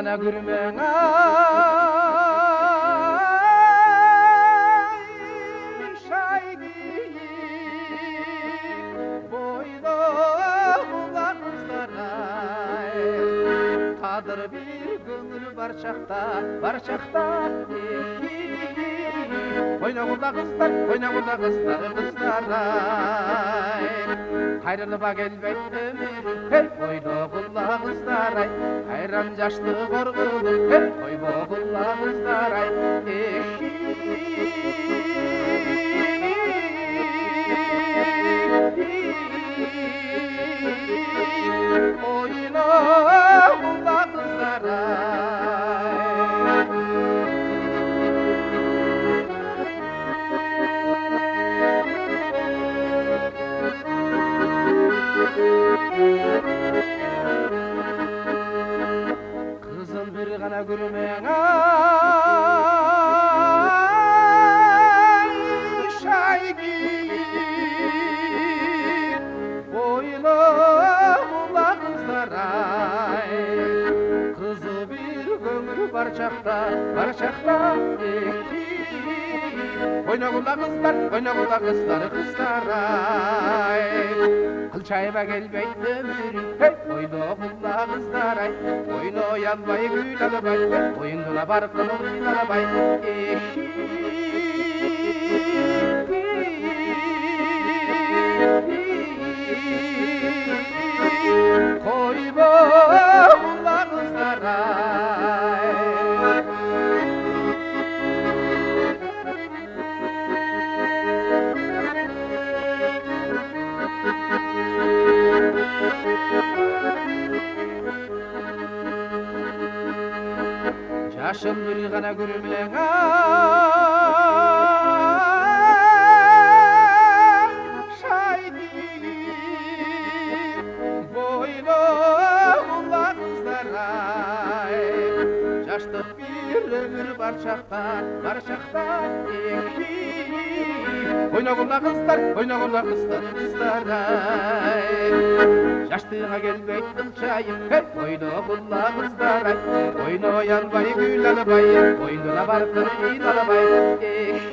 ғана күрмең Қадыр бір көңіл бар шақта Ойна құлда қыздар, қыздар-ай Қайрылыба келбейт өмір, ойна құлда қыздар-ай Қайран жашты қорғылып, ойна құлда қыздар-ай Ойна құлда Қызыл бір ғана күрмең шайки бойлы құла қыздар-ай Қызы бір көңіл бар шақта Ойна құлда қыздар, қыздар-ай Қылшайба келбейт өмірің, ойна құлда қыздар-ай Ойна янбай күл алабай, ойындына барып ойын алабай Қойба құлда қыздар-ай Жашыл бір ғана күрмең шайки бойлы құла қыздар-ай Жаштық бір өмір бар шақта Ойна құлда қыздар, қыздар-ай Жаштыға келбейт қылшайым, ойна құлда қыздар-ай Ойна янбай күл алабай, ойындына барып ойын алабай